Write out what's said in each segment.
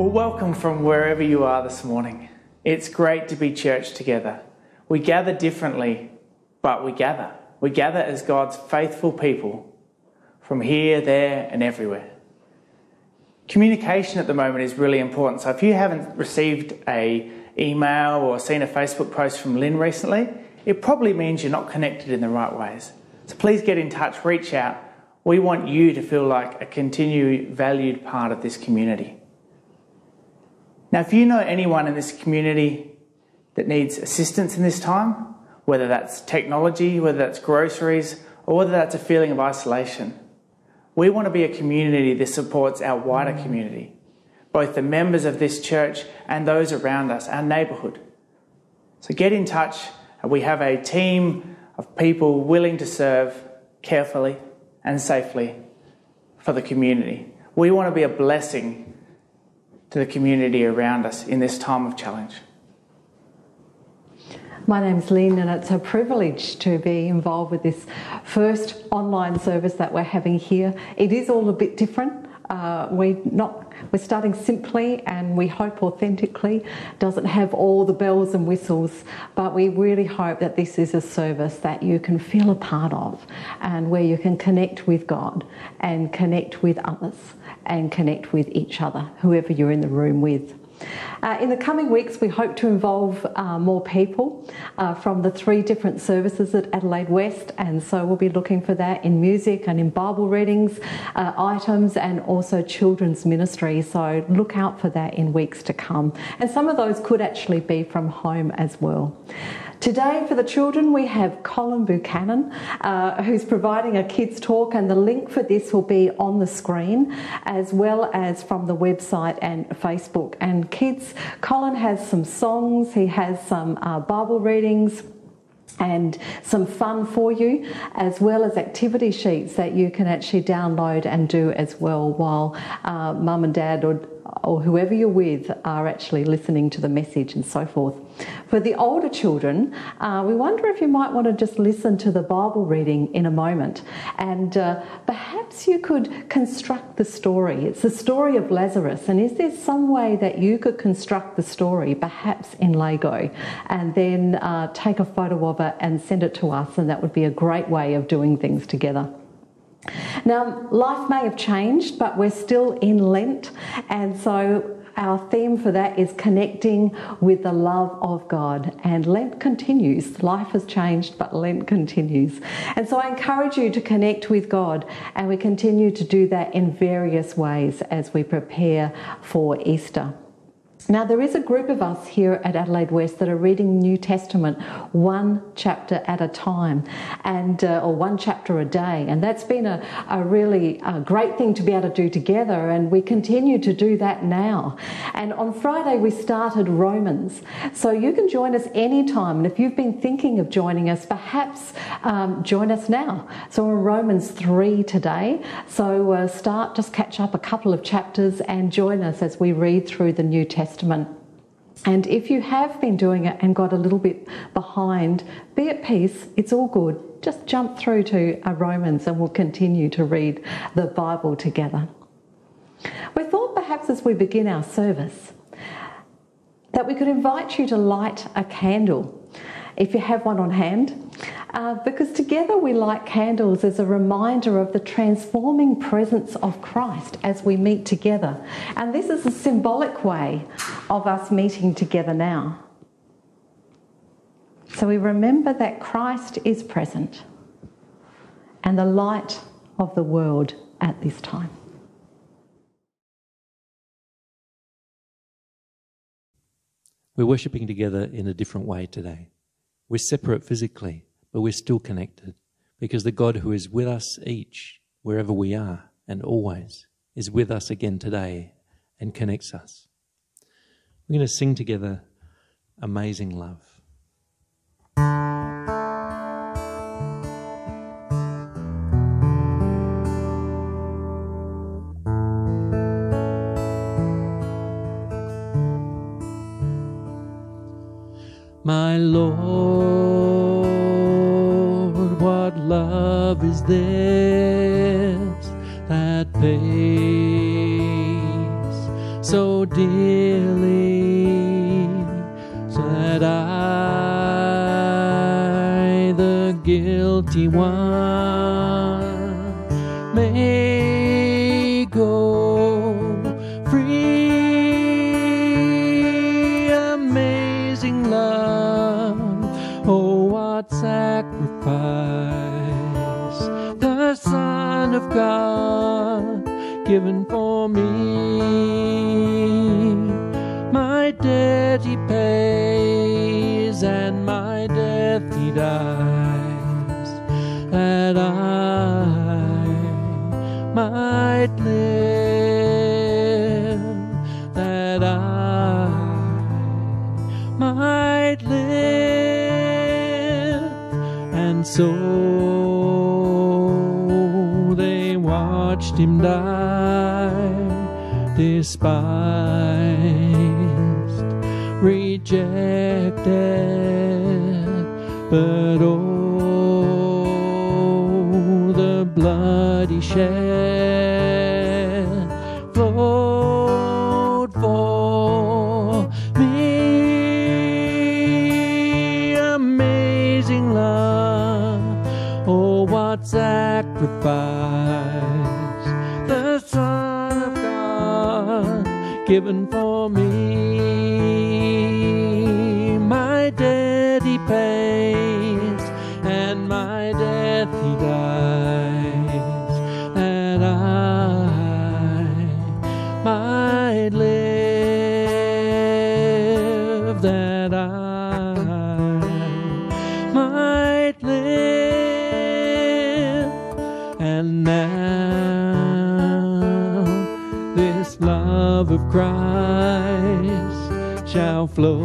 Well, welcome from wherever you are this morning. It's great to be church together. We gather differently, but we gather. We gather as God's faithful people from here, there, and everywhere. Communication at the moment is really important. So if you haven't received an email or seen a Facebook post from Lynn recently, it probably means you're not connected in the right ways. So please get in touch, reach out. We want you to feel like a continued valued part of this community. Now, if you know anyone in this community that needs assistance in this time, whether that's technology, whether that's groceries, or whether that's a feeling of isolation, we want to be a community that supports our wider community, both the members of this church and those around us, our neighbourhood. So get in touch. We have a team of people willing to serve carefully and safely for the community. We want to be a blessing to the community around us in this time of challenge. My name's Lynn, and it's a privilege to be involved with this first online service that we're having here. It is all a bit different. We're starting simply, and we hope authentically. Doesn't have all the bells and whistles, but we really hope that this is a service that you can feel a part of, and where you can connect with God and connect with others and connect with each other, whoever you're in the room with. In the coming weeks, we hope to involve more people from the 3 different services at Adelaide West, and so we'll be looking for that in music and in Bible readings, items, and also children's ministry. So look out for that in weeks to come. And some of those could actually be from home as well. Today for the children we have Colin Buchanan who's providing a kids talk, and the link for this will be on the screen as well as from the website and Facebook. And kids, Colin has some songs, he has some Bible readings and some fun for you, as well as activity sheets that you can actually download and do as well while mum and dad or whoever you're with are actually listening to the message and so forth. For the older children, we wonder if you might want to just listen to the Bible reading in a moment, and perhaps you could construct the story. It's the story of Lazarus, and is there some way that you could construct the story, perhaps in Lego, and then take a photo of it and send it to us, and that would be a great way of doing things together. Now, life may have changed, but we're still in Lent, and so our theme for that is connecting with the love of God. And Lent continues. Life has changed, but Lent continues. And so I encourage you to connect with God, and we continue to do that in various ways as we prepare for Easter. Now, there is a group of us here at Adelaide West that are reading New Testament one chapter at a time, and or one chapter a day, and that's been a really great thing to be able to do together, and we continue to do that now. And on Friday we started Romans, so you can join us anytime, and if you've been thinking of joining us, perhaps join us now. So we're in Romans 3 today, so just catch up a couple of chapters and join us as we read through the New Testament. And if you have been doing it and got a little bit behind, be at peace, it's all good. Just jump through to Romans and we'll continue to read the Bible together. We thought perhaps as we begin our service that we could invite you to light a candle, if you have one on hand, because together we light candles as a reminder of the transforming presence of Christ as we meet together. And this is a symbolic way of us meeting together now. So we remember that Christ is present and the light of the world at this time. We're worshipping together in a different way today. We're separate physically, but we're still connected, because the God who is with us each, wherever we are and always, is with us again today and connects us. We're going to sing together Amazing Love. My Lord, what love is this that pays so dearly, so that I, the guilty one, may go free. Amazing love, oh what sacrifice, the Son of God given for me. My debt he pays, and my death he dies, that I might live, that I might live. And so they watched him die, despised, rejected, but oh, the blood he shed flowed for me. Amazing love, oh what sacrifice, the Son of God given for me. My debt he pays, and my death he dies, that I might live, that I might live. And now this love of Christ shall flow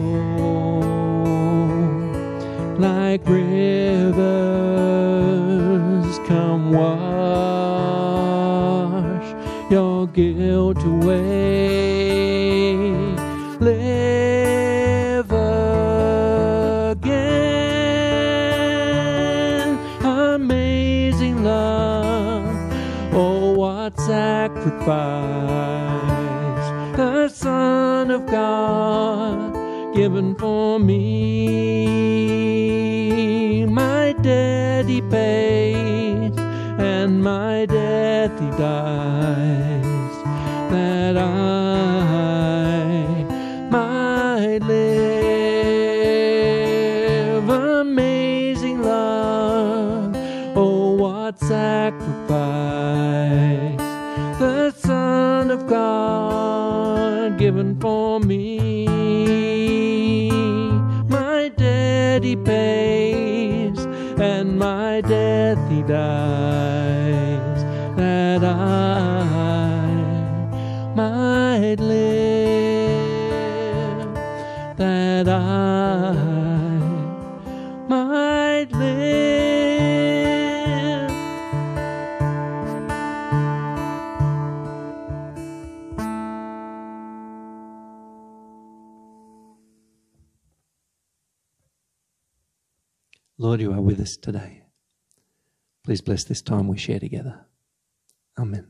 like rivers. Come wash your guilt away, live again. Amazing love, oh what sacrifice, the Son of God given for me. My debt he pays, and my death he dies, that I might live. Amazing love, oh what sacrifice, the Son of God given for me. My debt he pays, and my death he dies, that I might live, that I might live. Lord, you are with us today. Please bless this time we share together. Amen.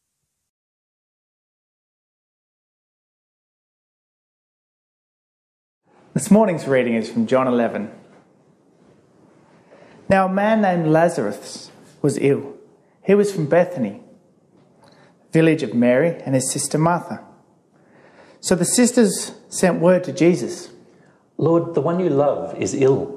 This morning's reading is from John 11. Now a man named Lazarus was ill. He was from Bethany, village of Mary and his sister Martha. So the sisters sent word to Jesus. Lord, the one you love is ill.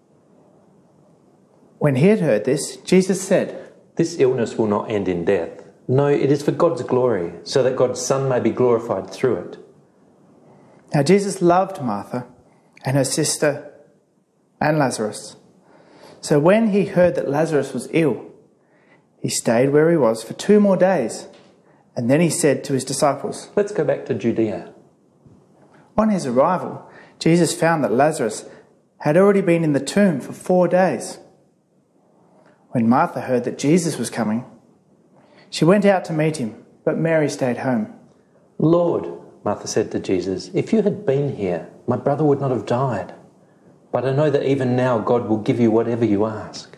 When he had heard this, Jesus said, This illness will not end in death. No, it is for God's glory, so that God's Son may be glorified through it. Now Jesus loved Martha and her sister and Lazarus. So when he heard that Lazarus was ill, he stayed where he was for 2 more days. And then he said to his disciples, Let's go back to Judea. On his arrival, Jesus found that Lazarus had already been in the tomb for 4 days. When Martha heard that Jesus was coming, she went out to meet him, but Mary stayed home. Lord, Martha said to Jesus, if you had been here, my brother would not have died. But I know that even now God will give you whatever you ask.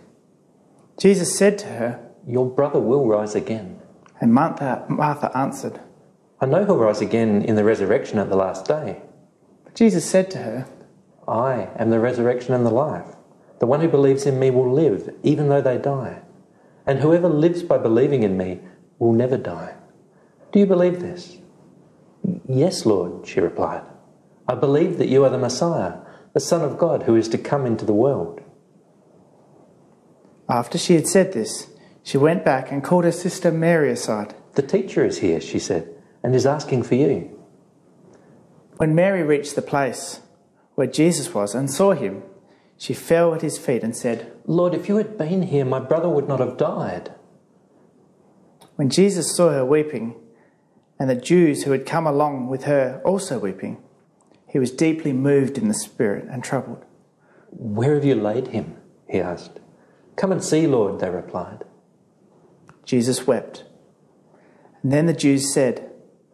Jesus said to her, Your brother will rise again. And Martha answered, I know he'll rise again in the resurrection at the last day. But Jesus said to her, I am the resurrection and the life. The one who believes in me will live, even though they die. And whoever lives by believing in me will never die. Do you believe this? Yes, Lord, she replied. I believe that you are the Messiah, the Son of God who is to come into the world. After she had said this, she went back and called her sister Mary aside. The teacher is here, she said, and is asking for you. When Mary reached the place where Jesus was and saw him, she fell at his feet and said, Lord, if you had been here, my brother would not have died. When Jesus saw her weeping, and the Jews who had come along with her also weeping, he was deeply moved in the spirit and troubled. Where have you laid him? He asked. Come and see, Lord, they replied. Jesus wept. And then the Jews said,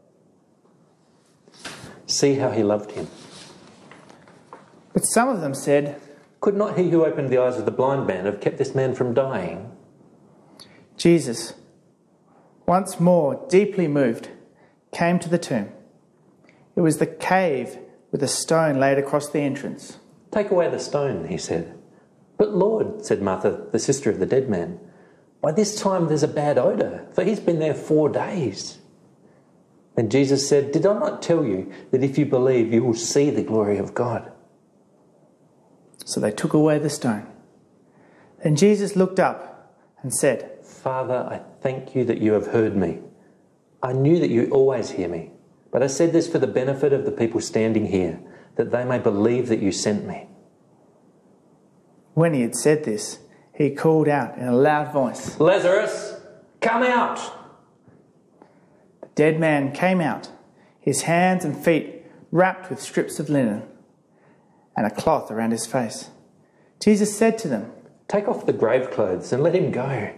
See how he loved him. But some of them said, Could not he who opened the eyes of the blind man have kept this man from dying? Jesus, once more deeply moved, came to the tomb. It was the cave with a stone laid across the entrance. Take away the stone, he said. But Lord, said Martha, the sister of the dead man, by this time there's a bad odour, for he's been there 4 days. Then Jesus said, Did I not tell you that if you believe, you will see the glory of God? So they took away the stone. Then Jesus looked up and said, Father, I thank you that you have heard me. I knew that you always hear me, but I said this for the benefit of the people standing here, that they may believe that you sent me. When he had said this, he called out in a loud voice, Lazarus, come out! The dead man came out, his hands and feet wrapped with strips of linen, and a cloth around his face. Jesus said to them, Take off the grave clothes and let him go.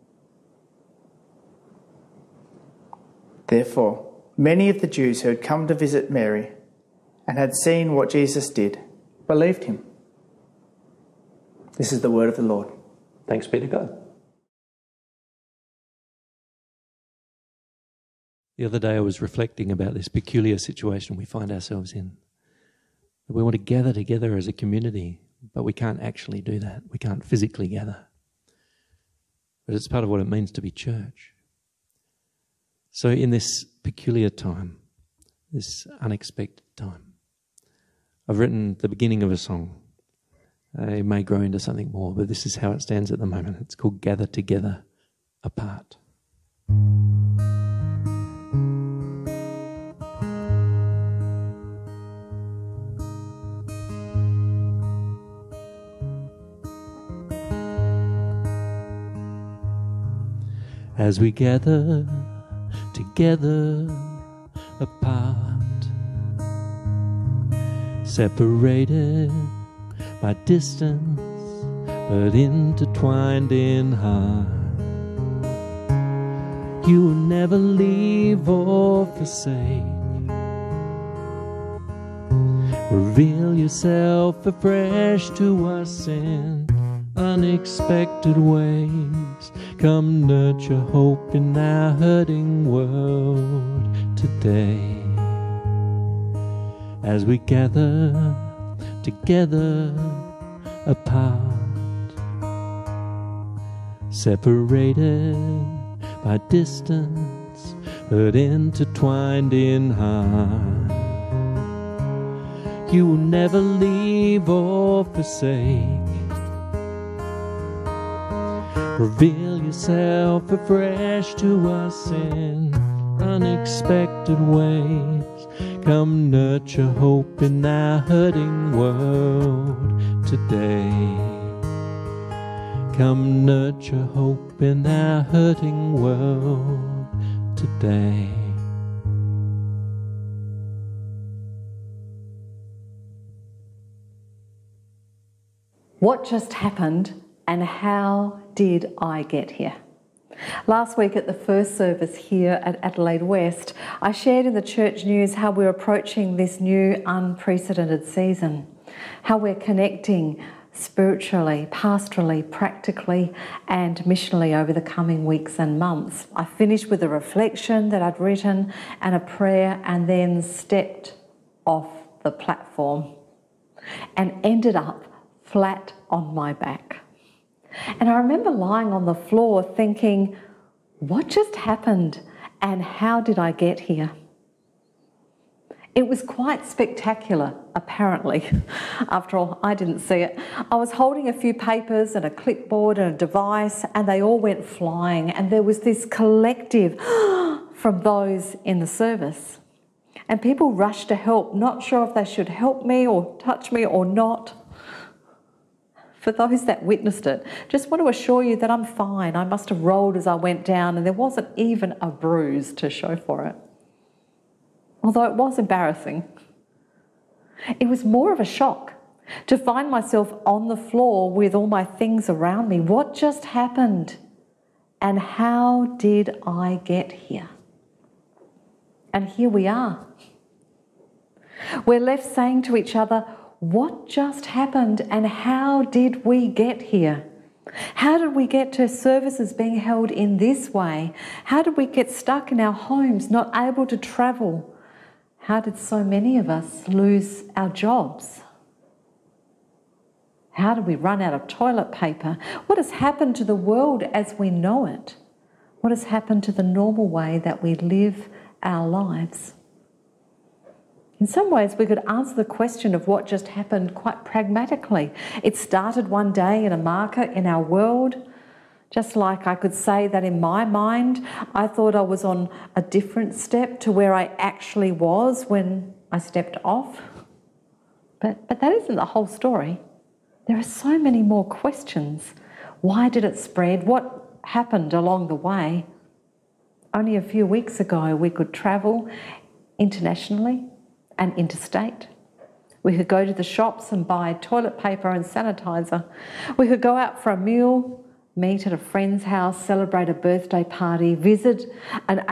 Therefore, many of the Jews who had come to visit Mary and had seen what Jesus did believed him. This is the word of the Lord. Thanks be to God. The other day I was reflecting about this peculiar situation we find ourselves in. We want to gather together as a community, but we can't actually do that. We can't physically gather. But it's part of what it means to be church. So in this peculiar time, this unexpected time, I've written the beginning of a song. It may grow into something more, but this is how it stands at the moment. It's called Gather Together Apart. As we gather together apart, separated by distance, but intertwined in heart. You will never leave or forsake. Reveal yourself afresh to us in unexpected ways. Come nurture hope in our hurting world today. As we gather together apart, separated by distance, but intertwined in heart. You will never leave or forsake. Reveal yourself afresh to us in unexpected ways. Come nurture hope in our hurting world today. Come nurture hope in our hurting world today. What just happened and how did I get here? Last week at the first service here at Adelaide West, I shared in the church news how we're approaching this new unprecedented season, how we're connecting spiritually, pastorally, practically, and missionally over the coming weeks and months. I finished with a reflection that I'd written and a prayer, and then stepped off the platform and ended up flat on my back. And I remember lying on the floor thinking, what just happened and how did I get here? It was quite spectacular, apparently. After all, I didn't see it. I was holding a few papers and a clipboard and a device, and they all went flying, and there was this collective from those in the service. And people rushed to help, not sure if they should help me or touch me or not. For those that witnessed it, just want to assure you that I'm fine. I must have rolled as I went down, and there wasn't even a bruise to show for it. Although it was embarrassing. It was more of a shock to find myself on the floor with all my things around me. What just happened? And how did I get here? And here we are. We're left saying to each other, what just happened and how did we get here? How did we get to services being held in this way? How did we get stuck in our homes, not able to travel? How did so many of us lose our jobs? How did we run out of toilet paper? What has happened to the world as we know it? What has happened to the normal way that we live our lives? In some ways, we could answer the question of what just happened quite pragmatically. It started one day in a market in our world. Just like I could say that in my mind, I thought I was on a different step to where I actually was when I stepped off. But that isn't the whole story. There are so many more questions. Why did it spread? What happened along the way? Only a few weeks ago, we could travel internationally and interstate. We could go to the shops and buy toilet paper and sanitizer. We could go out for a meal, meet at a friend's house, celebrate a birthday party, visit an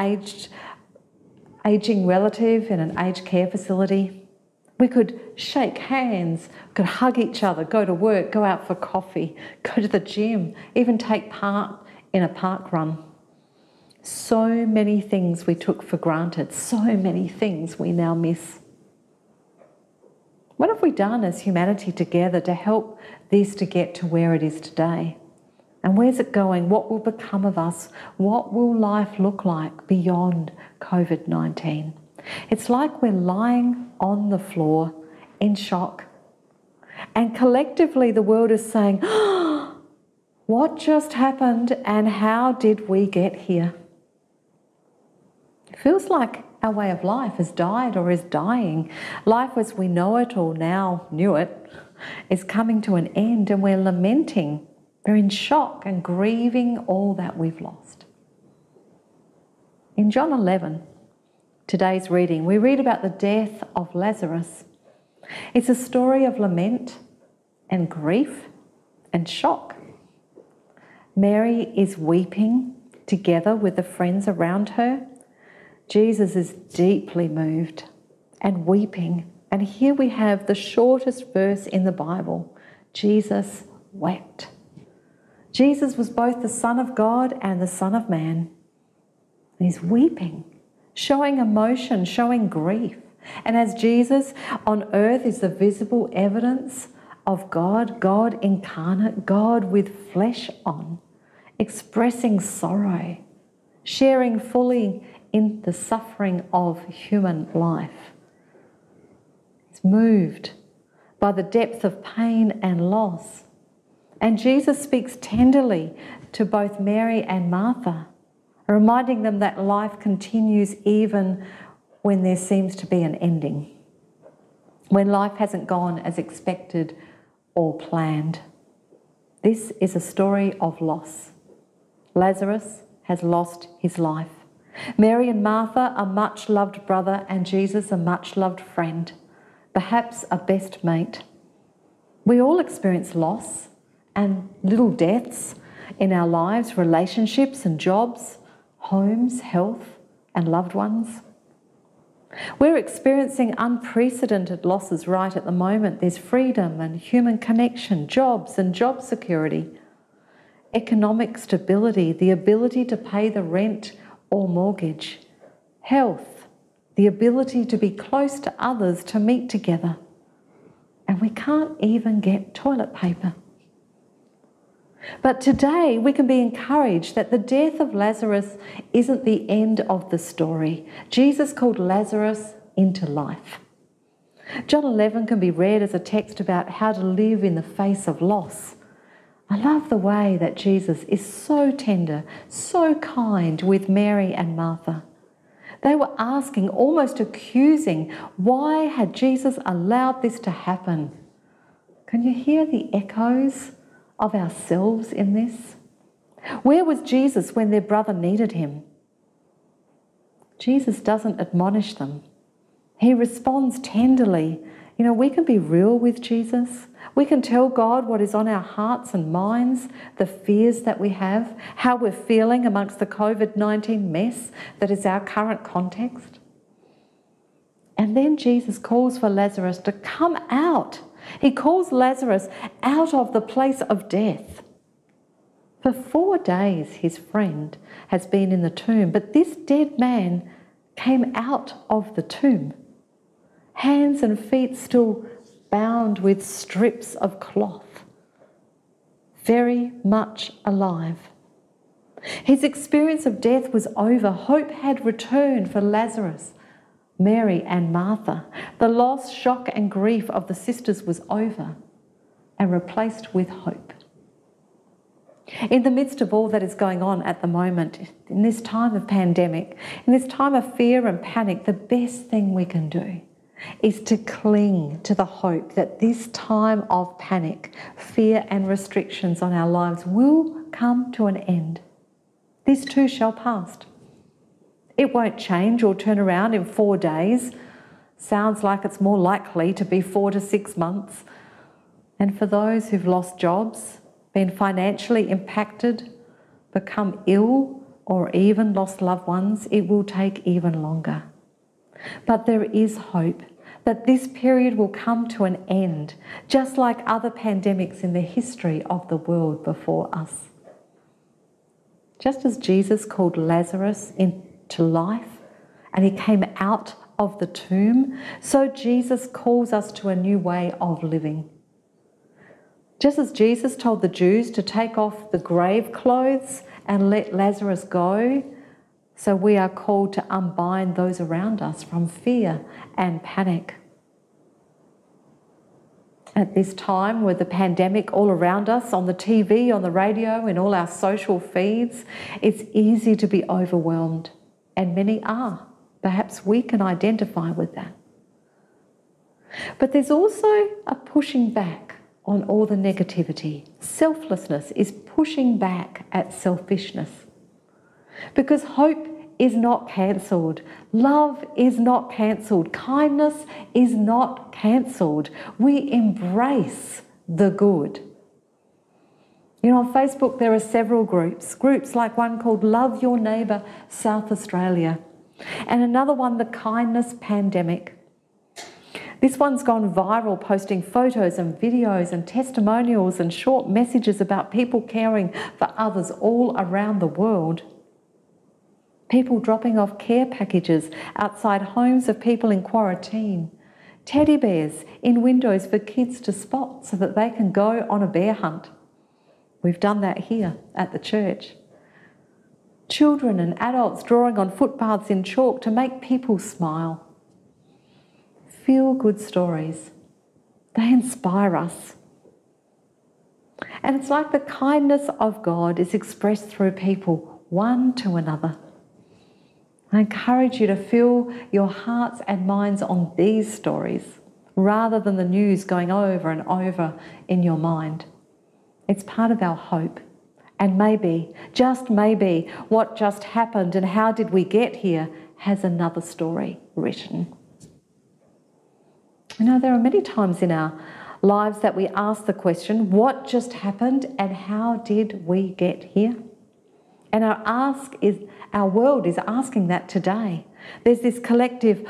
aging relative in an aged care facility. We could shake hands, could hug each other, go to work, go out for coffee, go to the gym, even take part in a park run. So many things we took for granted, so many things we now miss. What have we done as humanity together to help this to get to where it is today? And where's it going? What will become of us? What will life look like beyond COVID-19? It's like we're lying on the floor in shock. And collectively the world is saying, oh, what just happened and how did we get here? It feels like our way of life has died or is dying. Life as we know it or now knew it is coming to an end, and we're lamenting. We're in shock and grieving all that we've lost. In John 11, today's reading, we read about the death of Lazarus. It's a story of lament and grief and shock. Mary is weeping together with the friends around her. Jesus is deeply moved and weeping. And here we have the shortest verse in the Bible. Jesus wept. Jesus was both the Son of God and the Son of Man. He's weeping, showing emotion, showing grief. And as Jesus on earth is the visible evidence of God, God incarnate, God with flesh on, expressing sorrow, sharing fully in the suffering of human life. He's moved by the depth of pain and loss. And Jesus speaks tenderly to both Mary and Martha, reminding them that life continues even when there seems to be an ending, when life hasn't gone as expected or planned. This is a story of loss. Lazarus has lost his life. Mary and Martha, a much-loved brother, and Jesus, a much-loved friend, perhaps a best mate. We all experience loss and little deaths in our lives, relationships and jobs, homes, health and loved ones. We're experiencing unprecedented losses right at the moment. There's freedom and human connection, jobs and job security, economic stability, the ability to pay the rent or mortgage, health, the ability to be close to others, to meet together. And we can't even get toilet paper. But today we can be encouraged that the death of Lazarus isn't the end of the story. Jesus called Lazarus into life. John 11 can be read as a text about how to live in the face of loss. I love the way that Jesus is so tender, so kind with Mary and Martha. They were asking, almost accusing, why had Jesus allowed this to happen? Can you hear the echoes of ourselves in this? Where was Jesus when their brother needed him? Jesus doesn't admonish them. He responds tenderly. You know, we can be real with Jesus. We can tell God what is on our hearts and minds, the fears that we have, how we're feeling amongst the COVID-19 mess that is our current context. And then Jesus calls for Lazarus to come out. He calls Lazarus out of the place of death. For 4 days his friend has been in the tomb, but this dead man came out of the tomb. Hands and feet still bound with strips of cloth. Very much alive. His experience of death was over. Hope had returned for Lazarus, Mary and Martha. The loss, shock and grief of the sisters was over and replaced with hope. In the midst of all that is going on at the moment, in this time of pandemic, in this time of fear and panic, the best thing we can do is to cling to the hope that this time of panic, fear and restrictions on our lives will come to an end. This too shall pass. It won't change or turn around in 4 days. Sounds like it's more likely to be 4 to 6 months. And for those who've lost jobs, been financially impacted, become ill, or even lost loved ones, it will take even longer. But there is hope that this period will come to an end, just like other pandemics in the history of the world before us. Just as Jesus called Lazarus into life and he came out of the tomb, so Jesus calls us to a new way of living. Just as Jesus told the Jews to take off the grave clothes and let Lazarus go, so we are called to unbind those around us from fear and panic. At this time, with the pandemic all around us, on the TV, on the radio, in all our social feeds, it's easy to be overwhelmed, and many are. Perhaps we can identify with that. But there's also a pushing back on all the negativity. Selflessness is pushing back at selfishness. Because hope is not cancelled. Love is not cancelled. Kindness is not cancelled. We embrace the good. You know, on Facebook there are several groups like one called Love Your Neighbour South Australia, and another one, The Kindness Pandemic. This one's gone viral, posting photos and videos and testimonials and short messages about people caring for others all around the world. People dropping off care packages outside homes of people in quarantine. Teddy bears in windows for kids to spot so that they can go on a bear hunt. We've done that here at the church. Children and adults drawing on footpaths in chalk to make people smile. Feel-good stories. They inspire us. And it's like the kindness of God is expressed through people, one to another. I encourage you to fill your hearts and minds on these stories rather than the news going over and over in your mind. It's part of our hope. And maybe, just maybe, what just happened and how did we get here has another story written. You know, there are many times in our lives that we ask the question, what just happened and how did we get here? And our world is asking that today. There's this collective,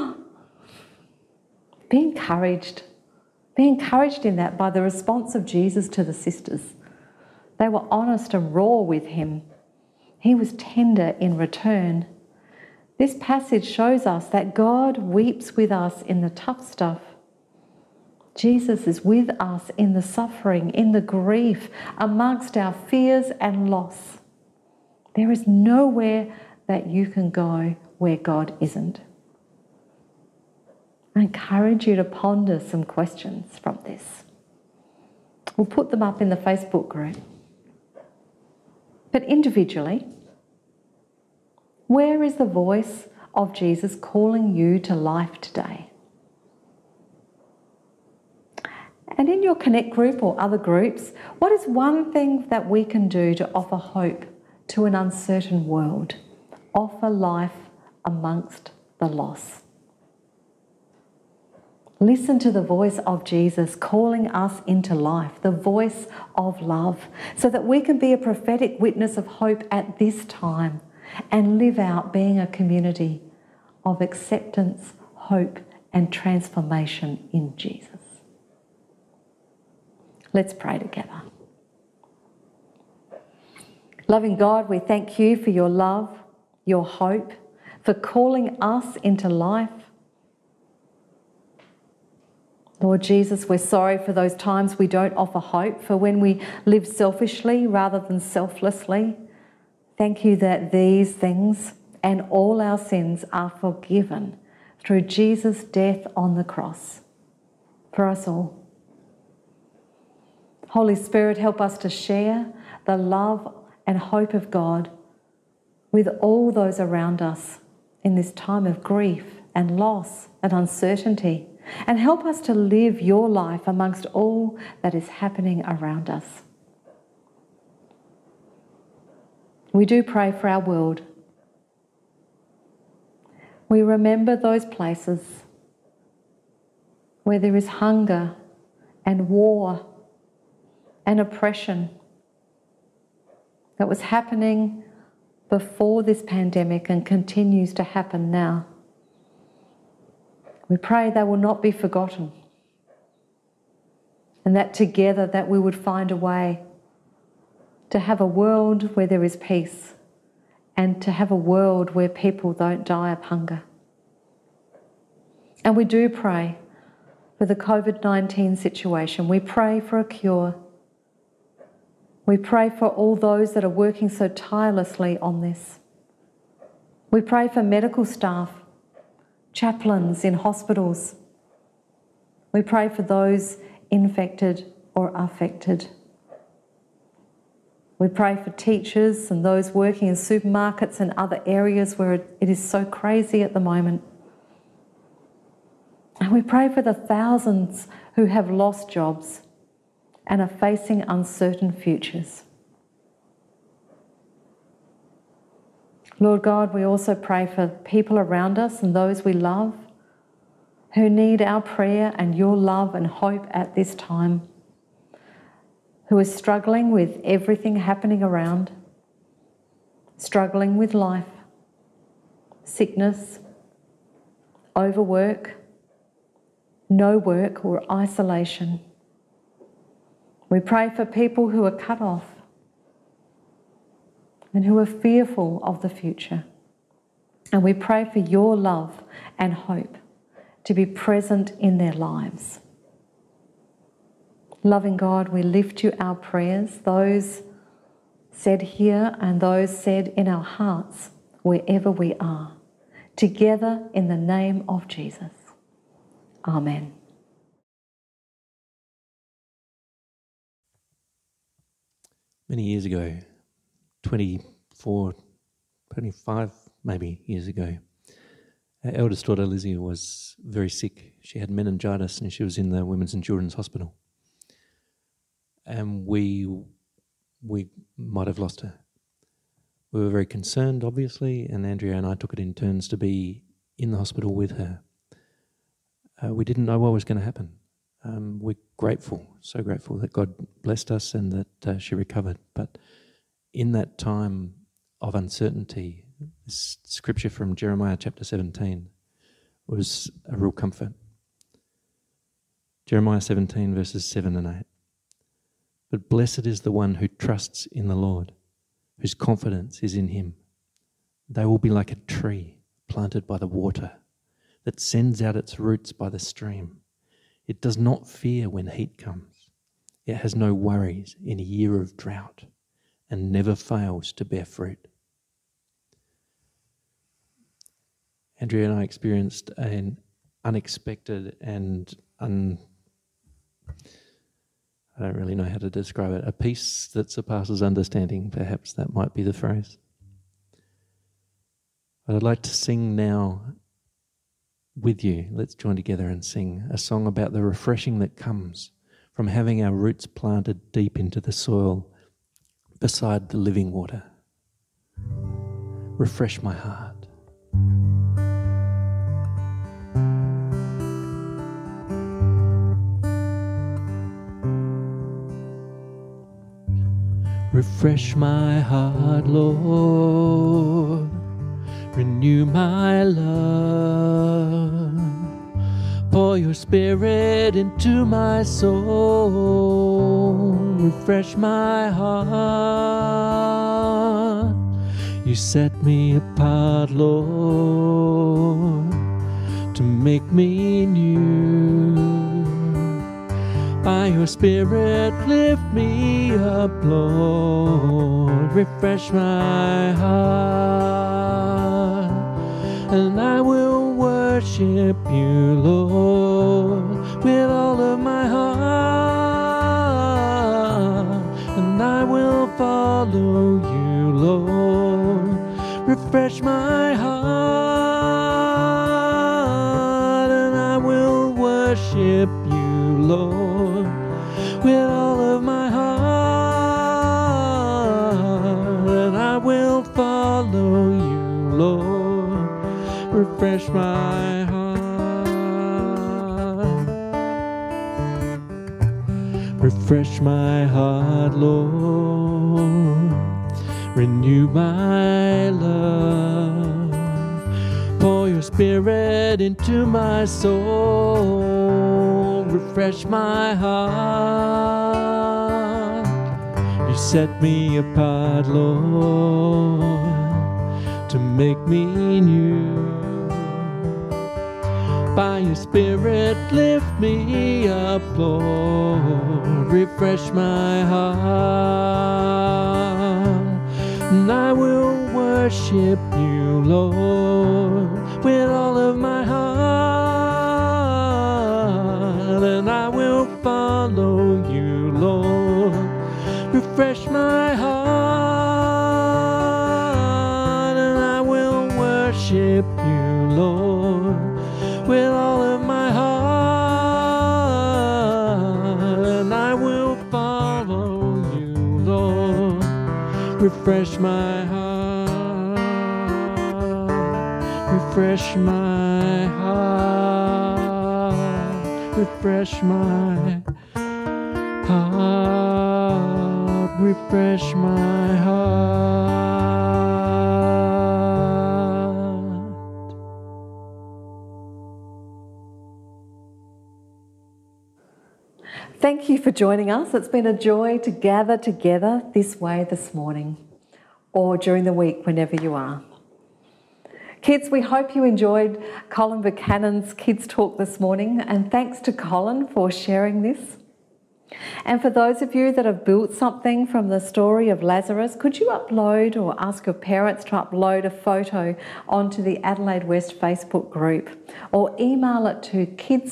be encouraged. Be encouraged in that by the response of Jesus to the sisters. They were honest and raw with him. He was tender in return. This passage shows us that God weeps with us in the tough stuff. Jesus is with us in the suffering, in the grief, amongst our fears and loss. There is nowhere that you can go where God isn't. I encourage you to ponder some questions from this. We'll put them up in the Facebook group. But individually, where is the voice of Jesus calling you to life today? And in your Connect group or other groups, what is one thing that we can do to offer hope to an uncertain world? Offer life amongst the loss. Listen to the voice of Jesus calling us into life, the voice of love, so that we can be a prophetic witness of hope at this time and live out being a community of acceptance, hope, and transformation in Jesus. Let's pray together. Loving God, we thank you for your love, your hope, for calling us into life. Lord Jesus, we're sorry for those times we don't offer hope, for when we live selfishly rather than selflessly. Thank you that these things and all our sins are forgiven through Jesus' death on the cross for us all. Holy Spirit, help us to share the love and hope of God with all those around us in this time of grief and loss and uncertainty, and help us to live your life amongst all that is happening around us. We do pray for our world. We remember those places where there is hunger and war and oppression that was happening before this pandemic and continues to happen now. We pray they will not be forgotten, and that together that we would find a way to have a world where there is peace and to have a world where people don't die of hunger. And we do pray for the COVID-19 situation. We pray for a cure. We pray for all those that are working so tirelessly on this. We pray for medical staff, chaplains in hospitals. We pray for those infected or affected. We pray for teachers and those working in supermarkets and other areas where it is so crazy at the moment. And we pray for the thousands who have lost jobs and are facing uncertain futures. Lord God, we also pray for people around us and those we love who need our prayer and your love and hope at this time, who are struggling with everything happening around, struggling with life, sickness, overwork, no work or isolation. We pray for people who are cut off and who are fearful of the future. And we pray for your love and hope to be present in their lives. Loving God, we lift you our prayers, those said here and those said in our hearts, wherever we are, together in the name of Jesus. Amen. Many years ago, 24, 25 maybe years ago, our eldest daughter Lizzie was very sick. She had meningitis and she was in the Women's and Children's Hospital. And we might have lost her. We were very concerned, obviously, and Andrea and I took it in turns to be in the hospital with her. We didn't know what was going to happen. We're grateful, so grateful that God blessed us and that she recovered. But in that time, of uncertainty, this scripture from Jeremiah chapter 17 was a real comfort. Jeremiah 17 verses 7 and 8. But blessed is the one who trusts in the Lord, whose confidence is in him. They will be like a tree planted by the water that sends out its roots by the stream. It does not fear when heat comes. It has no worries in a year of drought and never fails to bear fruit. Andrea and I experienced an unexpected and I don't really know how to describe it, a peace that surpasses understanding, perhaps that might be the phrase. But I'd like to sing now with you. Let's join together and sing a song about the refreshing that comes from having our roots planted deep into the soil beside the living water. Refresh my heart. Refresh my heart, Lord. Renew my love. Pour your spirit into my soul. Refresh my heart. You set me apart, Lord, to make me new. By your spirit lift me up, Lord. Refresh my heart. And I will worship you, Lord, with all of my heart. And I will follow you, Lord. Refresh my heart. And I will worship you, Lord, with all of my heart. And I will follow you, Lord. Refresh my heart. Refresh my heart, Lord. Renew my love. Pour your spirit into my soul. Refresh my heart. You set me apart, Lord, to make me new. By your spirit lift me up, Lord. Refresh my heart. And I will worship you, Lord, with all of my heart. And I will follow you, Lord. Refresh my heart. And I will worship you, Lord, with all of my heart. And I will follow you, Lord. Refresh my heart. Refresh my heart. Refresh my heart. Refresh my heart. Thank you for joining us. It's been a joy to gather together this way this morning or during the week, whenever you are. Kids, we hope you enjoyed Colin Buchanan's Kids Talk this morning, and thanks to Colin for sharing this. And for those of you that have built something from the story of Lazarus, could you upload or ask your parents to upload a photo onto the Adelaide West Facebook group, or email it to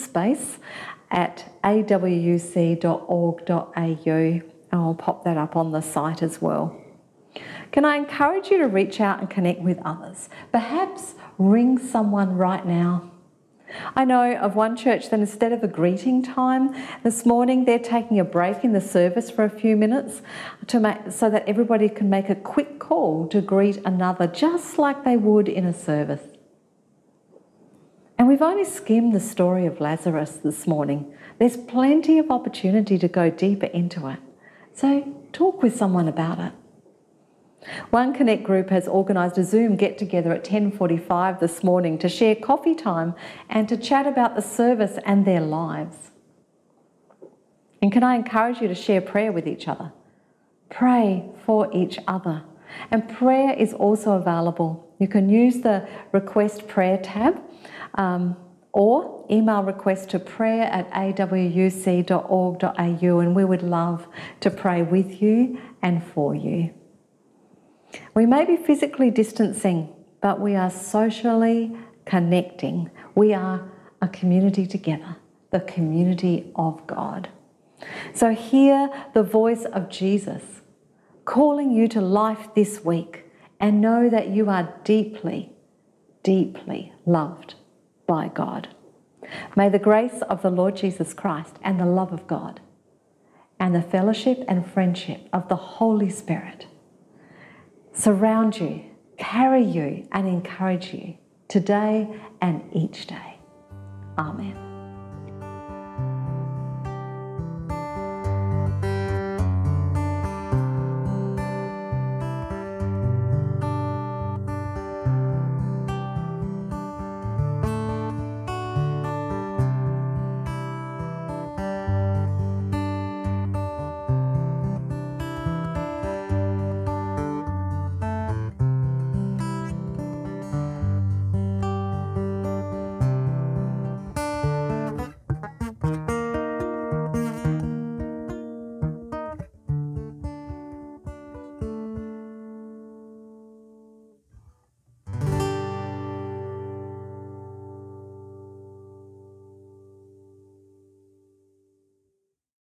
kidspace@awuc.org.au. I'll pop that up on the site as well. Can I encourage you to reach out and connect with others? Perhaps ring someone right now. I know of one church that instead of a greeting time this morning, they're taking a break in the service for a few minutes so that everybody can make a quick call to greet another, just like they would in a service. And we've only skimmed the story of Lazarus this morning. There's plenty of opportunity to go deeper into it. So talk with someone about it. One Connect group has organised a Zoom get-together at 10:45 this morning to share coffee time and to chat about the service and their lives. And can I encourage you to share prayer with each other? Pray for each other. And prayer is also available. You can use the request prayer tab or email request to prayer@awuc.org.au, and we would love to pray with you and for you. We may be physically distancing, but we are socially connecting. We are a community together, the community of God. So hear the voice of Jesus calling you to life this week, and know that you are deeply, deeply loved by God. May the grace of the Lord Jesus Christ and the love of God and the fellowship and friendship of the Holy Spirit surround you, carry you, and encourage you today and each day. Amen.